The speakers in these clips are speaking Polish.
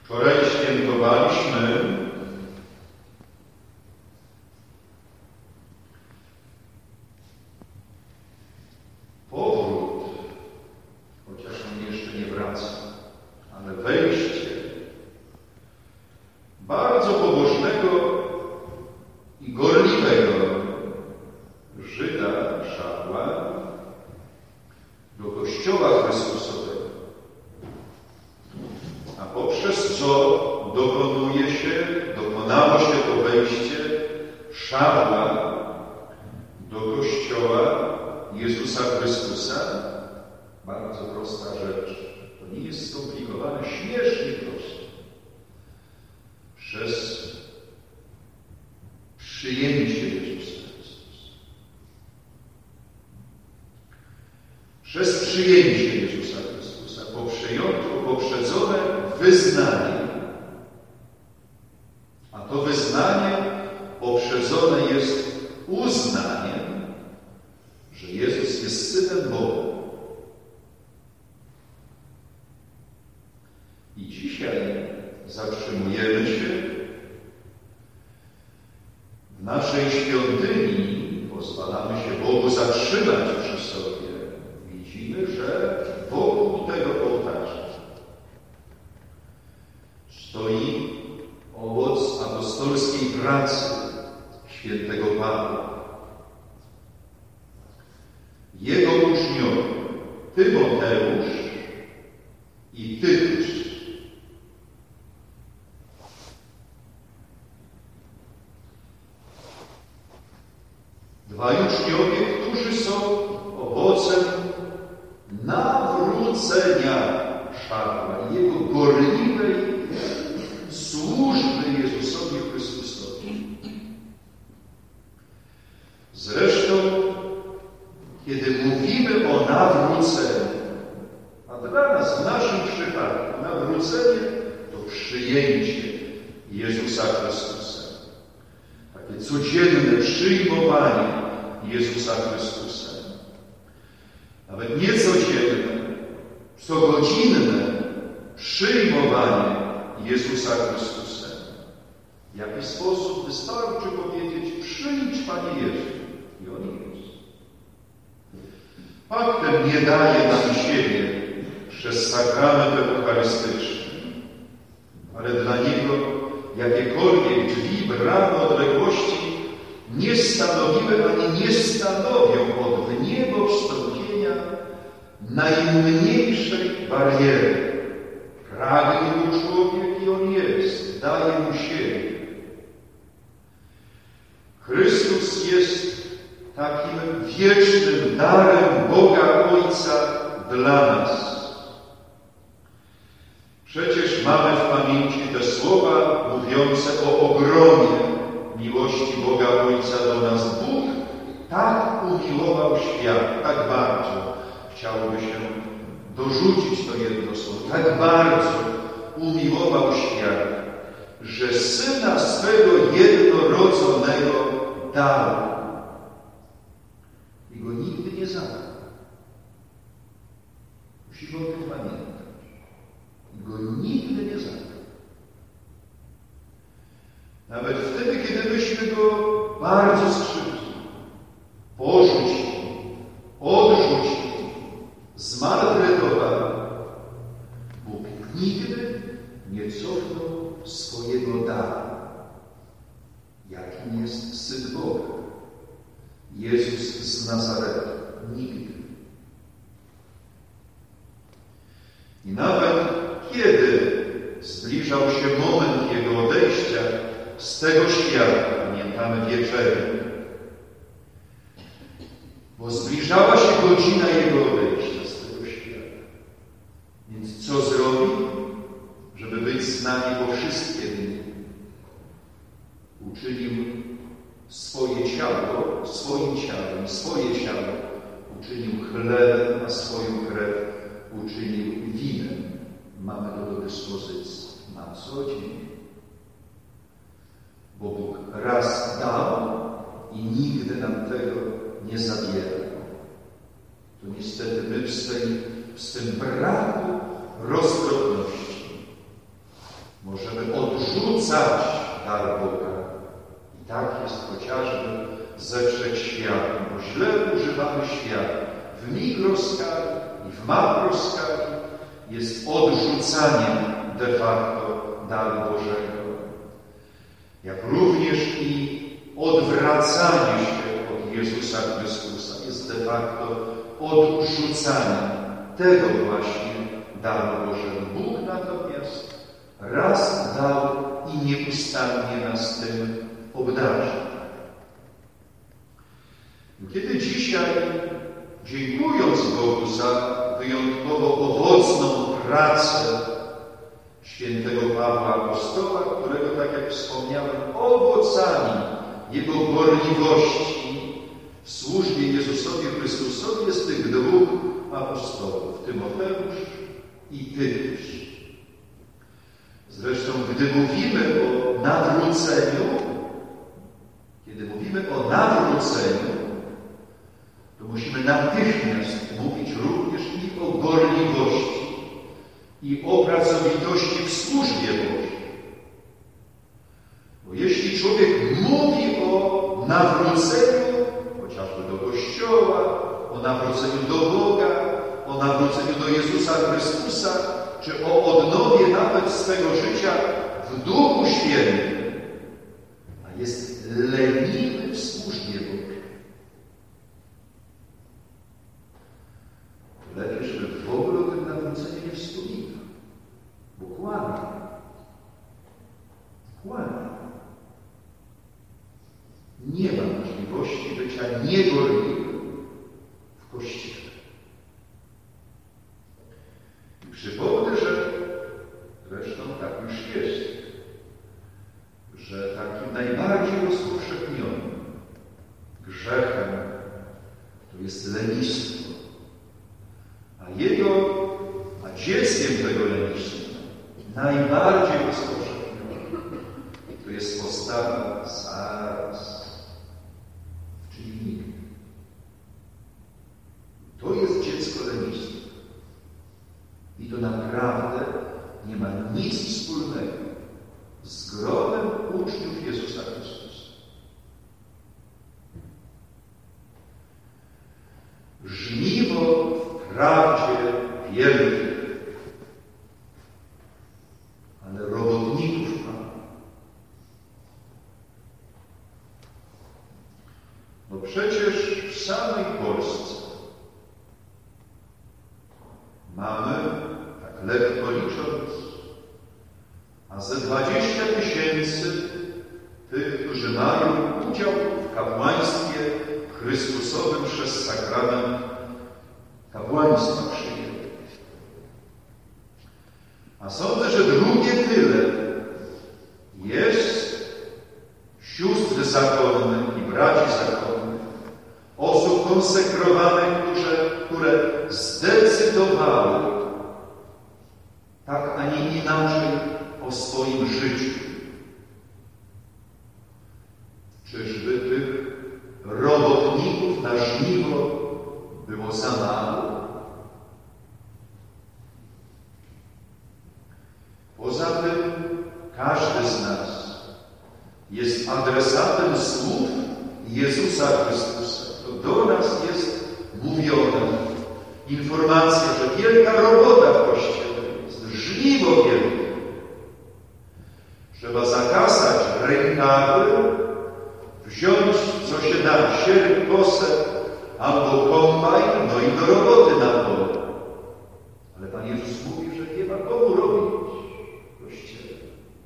Wczoraj świętowaliśmy powrót, chociaż on jeszcze nie wraca, ale wejście bardzo pobożnego i gorliwego Żyda, Szawła, do Kościoła Chrystusowego. A poprzez co dokonało się to wejście Szawła do Kościoła Jezusa Chrystusa? Bardzo prosta rzecz. To nie jest skomplikowane, śmiesznie proste. Przez przyjęcie Jezusa Chrystusa. Przez przyjęcie Jezusa Chrystusa, poprzedzone wyznaniem. A to wyznanie poprzedzone jest uznaniem, że Jezus jest Synem Boga. I dzisiaj zatrzymujemy się w naszej świątyni, pozwalamy się Bogu zatrzymać przy sobie. Widzimy, że wokół tego ołtarza stoi owoc apostolskiej pracy świętego Pawła. Jego uczniowie Tymoteusz i Tytus. Dwaj uczniowie, którzy są owocem nawrócenia Szawła i jego gorliwej służby Jezusowi Chrystusowi. Zresztą, kiedy mówimy o nawróceniu, a dla nas w naszym przypadku nawrócenie to przyjęcie Jezusa Chrystusa. Takie codzienne przyjmowanie Jezusa Chrystusa. Nawet nie codzienne, cogodzinne przyjmowanie Jezusa Chrystusa. W jaki sposób? Wystarczy powiedzieć: przyjdź, Panie Jezu. I On jest. Faktem nie daje nam siebie przez sakrament eucharystyczny, ale dla Niego jakiekolwiek drzwi, bramy, odległości nie stanowiły ani nie stanowią od w niebo wstąpienia najmniejszej bariery. Pragnie mu człowiek i on jest, daje mu siebie. Chrystus jest takim wiecznym darem Boga Ojca dla nas. Przecież mamy w pamięci te słowa mówiące o ogromie miłości Boga Ojca do nas. Bóg tak umiłował świat, tak bardzo. Chciałoby się dorzucić to jedno słowo. Tak bardzo umiłował świat, że Syna swego jednorodzonego dał. I Go nigdy nie zabrał. Musimy o tym pamiętać. I Go nigdy nie zabrał. Nawet wtedy, kiedy myśmy Go bardzo skrzywdzili, porzucili, odrzucili, zmaltretowali, Bóg nigdy nie cofnął swojego daru, jakim jest Syn Boga, Jezus z Nazaretu. Nigdy. I nawet kiedy zbliżał się moment Jego odejścia z tego świata, pamiętamy wieczerzę, bo zbliżała się godzina Jego odejścia z tego świata. Więc co zrobił, żeby być z nami po wszystkie dni? Uczynił swoje ciało, swoim ciałem, swoje ciało uczynił chlebem, a swoją krew uczynił winem. Mamy to do dyspozycji na co dzień. Bo Bóg raz dał i nigdy nam tego nie zabiera. To niestety my w swym braku roztropności odrzucać dar Boga. I tak jest chociażby ze wszechświatem, bo źle używamy świata. W mikroskali i w makroskali jest odrzucaniem de facto daru Bożego. Jak również i odwracanie się od Jezusa Chrystusa jest de facto odrzucaniem tego właśnie daru Bożego. Bóg natomiast raz dał i nieustannie nas tym obdarzy. Kiedy dzisiaj, dziękując Bogu za wyjątkowo owocną pracę świętego Pawła Apostoła, którego, tak jak wspomniałem, owocami jego gorliwości w służbie Jezusowi Chrystusowi jest tych dwóch apostołów, Tymoteusz i Tytusz. Zresztą, gdy mówimy o nawróceniu, to musimy natychmiast mówić również i o gorliwości, i o pracowitości w służbie Bożej. Bo jeśli człowiek mówi o nawróceniu, chociażby do Kościoła, o nawróceniu do Boga, o nawróceniu do Jezusa Chrystusa, czy o odnowie nawet swego życia w Duchu Świętym, a jest leniwy w służbie Bożej, lepiej, żeby w ogóle o tym nawróceniu nie wspominał, bo kłamie. Nie ma możliwości bycia niegorliwym w Kościele. I przypomnę, że zresztą tak już jest, że takim najbardziej rozpowszechnionym grzechem to jest lenistwo. A dzieckiem tego lenistwa, najbardziej rozpowszechnionym, to jest postawa zaraz, czyli nigdy. To jest dziecko lenistwa. I to naprawdę nie ma nic wspólnego z gronem uczniów Jezusa Chrystusa. Żniwo wprawdzie wielkie, ale robotników ma. No przecież w samej Polsce mamy, tak lekko licząc, a ze 20 000 tych, którzy mają udział w kapłaństwie Chrystusowym przez sakrament kapłaństwa przyjęli. A sądzę, że drugie tyle jest sióstr zakonnych i braci zakonnych, osób konsekrowanych, które zdecydowały tak, a nie inaczej o swoim życiu. Czyżby tych robotników na żniwo było za mało? Poza tym każdy z nas jest adresatem słów Jezusa Chrystusa. To do nas jest mówione. Informacja, że wielka robota w Kościele jest, żniwo wielkie. Trzeba zakasać rękawy, wziąć, co się da, sierp, kosę albo kombajn, no i do roboty na pole. Ale Pan Jezus mówi, że nie ma komu robić w Kościele.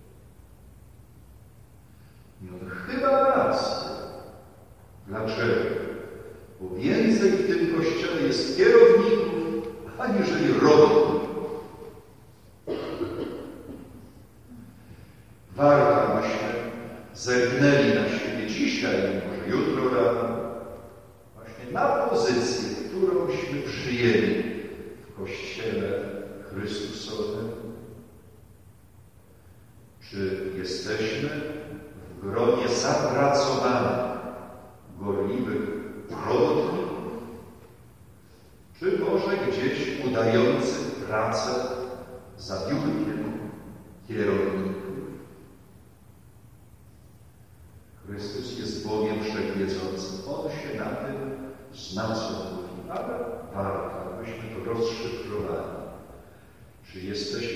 I on chyba rację. Dlaczego? Bo więcej w tym Kościele jest kierowników, aniżeli robotników. Warto, abyśmy zerknęli na siebie dzisiaj, może jutro rano, właśnie na pozycję, którąśmy przyjęli w Kościele Chrystusowym. Czy jesteśmy w gronie zapracowanych, gorliwych robotników? Czy może gdzieś udających pracę za biurkiem kierowników? Chrystus jest Bogiem Wszechwiedzącym. On się na tym zna, co mówi, ale warto, abyśmy to rozszyfrowali. Czy jesteśmy